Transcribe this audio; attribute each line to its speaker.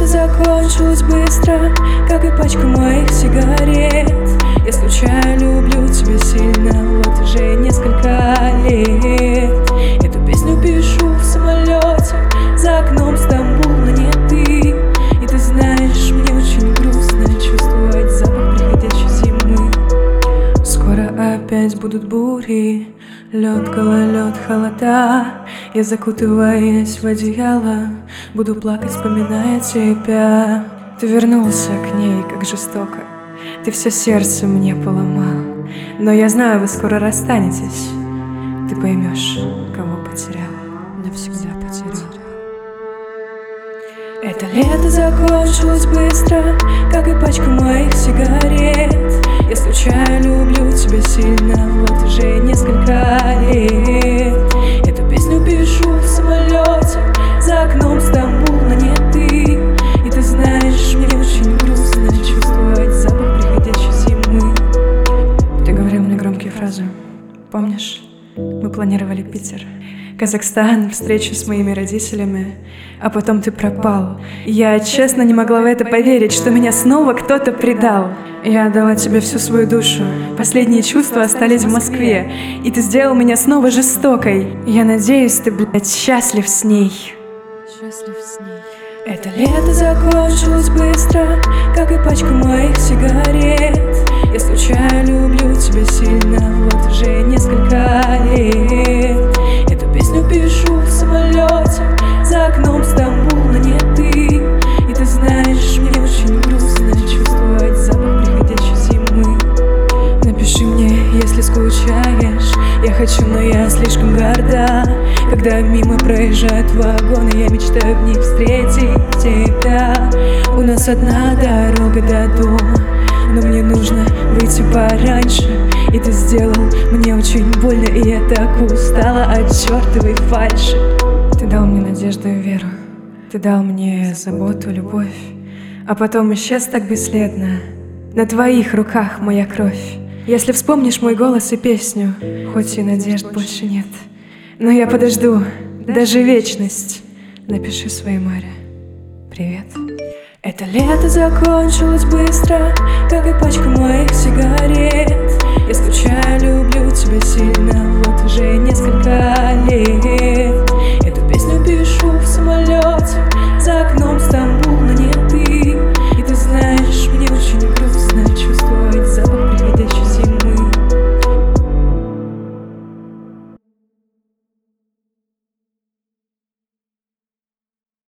Speaker 1: лето закончилось быстро, как и пачка моих сигарет. Я скучаю, люблю тебя сильно, вот уже несколько лет. Эту песню пишу в самолете, за окном Стамбул, но не ты. И ты знаешь, мне очень грустно чувствовать запах приходящей зимы. Скоро опять будут бури, лед, гололед, холода. Я, закутываясь в одеяло, буду плакать, вспоминая тебя. Ты вернулся к ней, как жестоко, ты все сердце мне поломал. Но я знаю, вы скоро расстанетесь. Ты поймешь, кого потерял, навсегда потерял. Это лето закончилось быстро, как и пачка моих сигарет. Я скучаю, люблю тебя сильно, вот уже несколько лет. Эту песню пишу в самолете, за окном Стамбул, но не ты. И ты знаешь, мне очень грустно чувствовать запах приходящей зимы. Ты говорил мне громкие фразы, помнишь? Мы планировали Питер, Казахстан, встречу с моими родителями, а потом ты пропал. Я честно не могла в это поверить, что меня снова кто-то предал. Я отдала тебе всю свою душу, последние чувства остались в Москве, и ты сделал меня снова жестокой. Я надеюсь, ты, блядь, счастлив с ней. Счастлив с ней. Это лето закончилось быстро, как и пачка моих сигарет. Я скучаю, люблю тебя сильно, вот уже несколько лет. Эту песню пишу в самолете, за окном Стамбул, но не ты. И ты знаешь, мне очень грустно чувствовать запах приходящей зимы. Напиши мне, если скучаешь. Я хочу, но я слишком горда. Когда мимо проезжают вагоны, я мечтаю в них встретить тебя. У нас одна дорога до дома, но мне нужно выйти пораньше. И ты сделал мне очень больно, и я так устала от чертовой фальши. Ты дал мне надежду и веру, ты дал мне заботу, любовь, а потом исчез так бесследно. На твоих руках моя кровь. Если вспомнишь мой голос и песню, хоть и надежд больше нет, но я подожду даже вечность. Напиши своей Маре привет. Это лето закончилось быстро, как и пачка моих сигарет. Я скучаю, люблю тебя сильно, вот уже несколько лет.